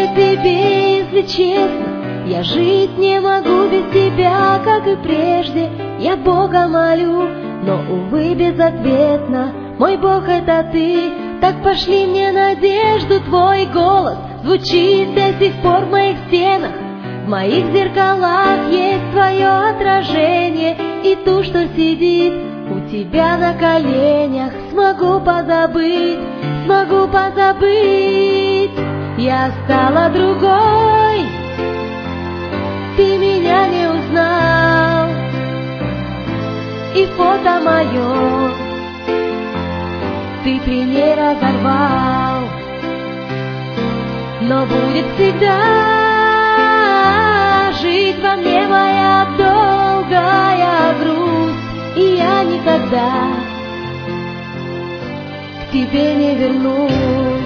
я тебе, если честно. Я жить не могу без тебя, как и прежде. Я Бога молю, но, увы, безответно. Мой Бог — это ты, так пошли мне надежду. Твой голос звучит до сих пор в моих стенах. В моих зеркалах есть твое отражение, и ту, что сидит у тебя на коленях. Смогу позабыть, смогу позабыть. Я стала другой, ты меня не узнал, и фото мое ты при ней разорвал. Но будет всегда жить во мне моя долгая грусть, и я никогда к тебе не вернусь.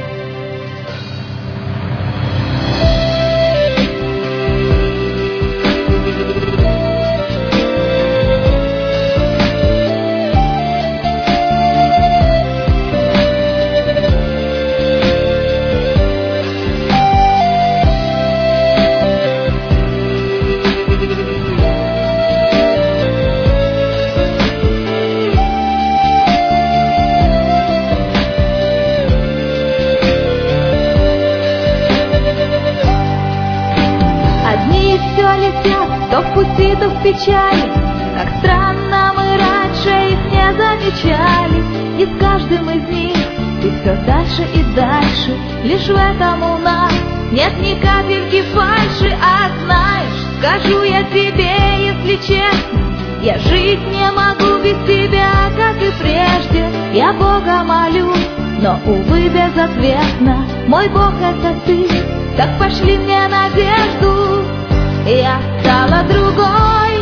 То в пути, то в печали, как странно мы раньше их не замечали. И с каждым из них ты все дальше и дальше. Лишь в этом у нас нет ни капельки фальши. А знаешь, скажу я тебе, если честно, я жить не могу без тебя, как и прежде. Я Бога молю, но, увы, безответно. Мой Бог — это ты, так пошли мне надежду. Я стала другой,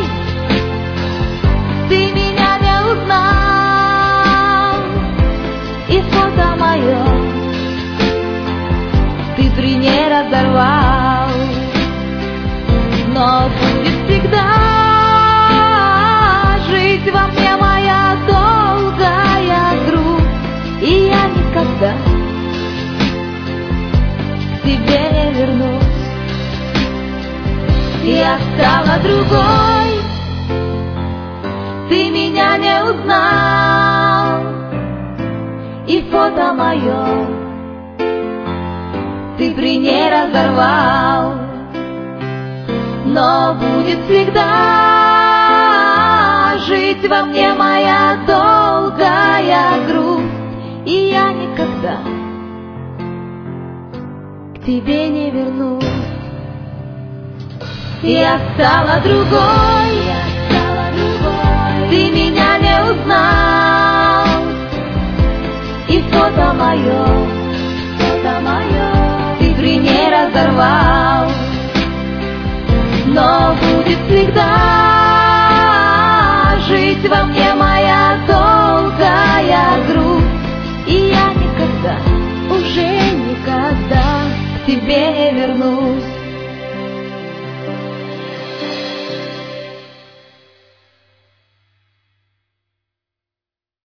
ты меня не узнал, и фото мое ты при ней разорвал. Но будет всегда жить во мне моя долгая грусть, и я никогда к тебе не вернусь. Я стала другой, ты меня не узнал, и фото мое ты при ней разорвал. Но будет всегда жить во мне моя долгая грусть, и я никогда к тебе не вернусь. Я стала другой, ты меня не узнал, и фото мое ты при ней разорвал. Но будет всегда жить во мне моя долгая грусть, и я никогда, уже никогда к тебе не вернусь.